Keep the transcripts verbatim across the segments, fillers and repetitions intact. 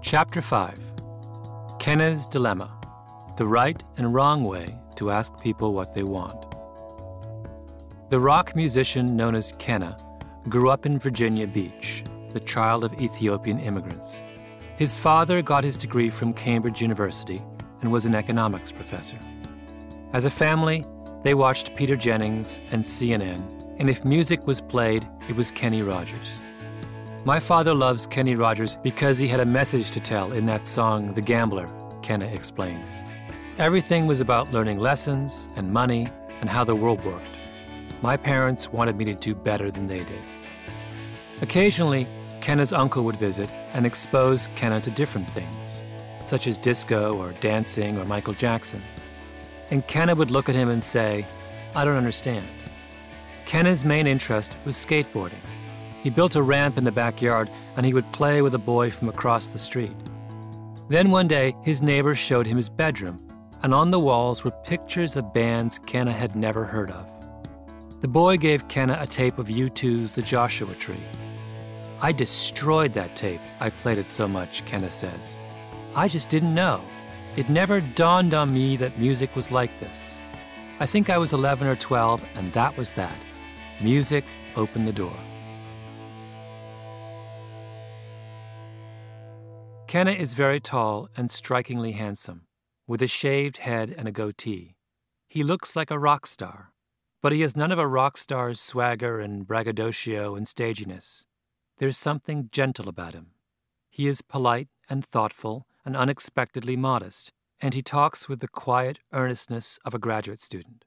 Chapter five. Kenna's Dilemma: The Right and Wrong Way to Ask People What They Want. The rock musician known as Kenna grew up in Virginia Beach, the child of Ethiopian immigrants. His father got his degree from Cambridge University and was an economics professor. As a family, they watched Peter Jennings and C N N, and if music was played, it was Kenny Rogers. My father loves Kenny Rogers because he had a message to tell in that song, The Gambler, Kenna explains. Everything was about learning lessons and money and how the world worked. My parents wanted me to do better than they did. Occasionally, Kenna's uncle would visit and expose Kenna to different things, such as disco or dancing or Michael Jackson. And Kenna would look at him and say, "I don't understand." Kenna's main interest was skateboarding. He built a ramp in the backyard and he would play with a boy from across the street. Then one day, his neighbors showed him his bedroom, and on the walls were pictures of bands Kenna had never heard of. The boy gave Kenna a tape of U two's The Joshua Tree. "I destroyed that tape. I played it so much," Kenna says. "I just didn't know. It never dawned on me that music was like this. I think I was eleven or twelve, and that was that. Music opened the door." Kenna is very tall and strikingly handsome, with a shaved head and a goatee. He looks like a rock star, but he has none of a rock star's swagger and braggadocio and staginess. There's something gentle about him. He is polite and thoughtful and unexpectedly modest, and he talks with the quiet earnestness of a graduate student.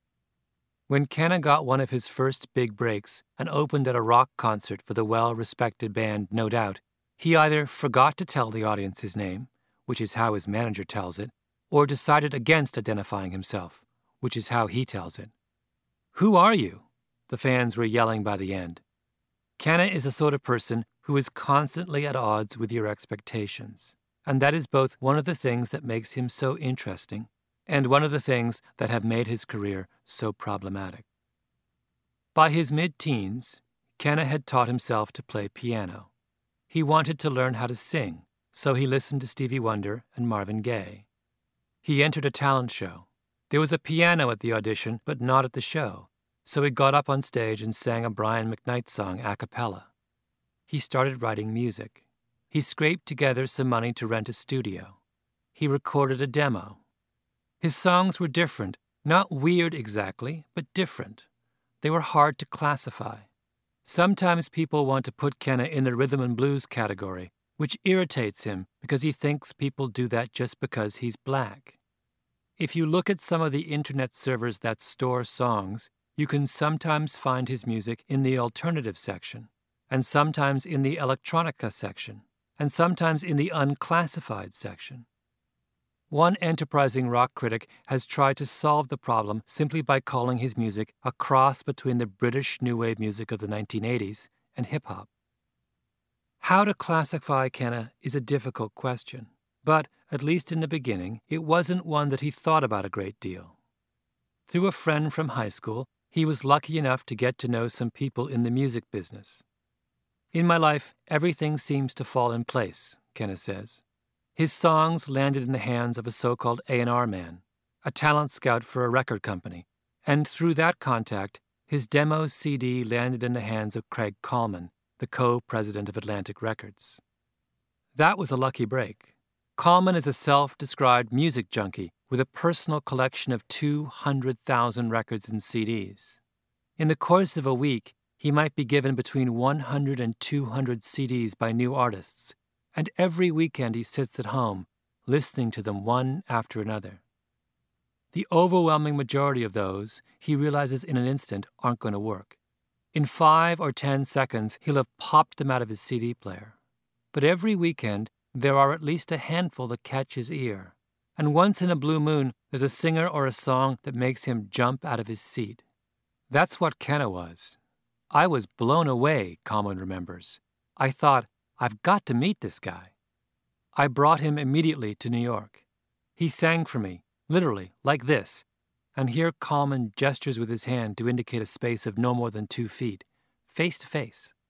When Kenna got one of his first big breaks and opened at a rock concert for the well-respected band No Doubt, he either forgot to tell the audience his name, which is how his manager tells it, or decided against identifying himself, which is how he tells it. "Who are you?" the fans were yelling by the end. Kenna is the sort of person who is constantly at odds with your expectations, and that is both one of the things that makes him so interesting and one of the things that have made his career so problematic. By his mid-teens, Kenna had taught himself to play piano. He wanted to learn how to sing, so he listened to Stevie Wonder and Marvin Gaye. He entered a talent show. There was a piano at the audition, but not at the show, so he got up on stage and sang a Brian McKnight song a cappella. He started writing music. He scraped together some money to rent a studio. He recorded a demo. His songs were different, not weird exactly, but different. They were hard to classify. Sometimes people want to put Kenna in the rhythm and blues category, which irritates him because he thinks people do that just because he's black. If you look at some of the internet servers that store songs, you can sometimes find his music in the alternative section, and sometimes in the electronica section, and sometimes in the unclassified section. One enterprising rock critic has tried to solve the problem simply by calling his music a cross between the British new wave music of the nineteen eighties and hip-hop. How to classify Kenna is a difficult question, but, at least in the beginning, it wasn't one that he thought about a great deal. Through a friend from high school, he was lucky enough to get to know some people in the music business. "In my life, everything seems to fall in place," Kenna says. His songs landed in the hands of a so-called A and R man, a talent scout for a record company, and through that contact, his demo C D landed in the hands of Craig Kallman, the co-president of Atlantic Records. That was a lucky break. Kallman is a self-described music junkie with a personal collection of two hundred thousand records and C Ds. In the course of a week, he might be given between one hundred and two hundred C Ds by new artists, and every weekend he sits at home, listening to them one after another. The overwhelming majority of those, he realizes in an instant, aren't going to work. In five or ten seconds, he'll have popped them out of his C D player. But every weekend, there are at least a handful that catch his ear, and once in a blue moon, there's a singer or a song that makes him jump out of his seat. That's what Kenna was. "I was blown away," Kallman remembers. "I thought, I've got to meet this guy." I brought him immediately to New York. He sang for me, literally, like this, and here Kallman gestures with his hand to indicate a space of no more than two feet, face to face.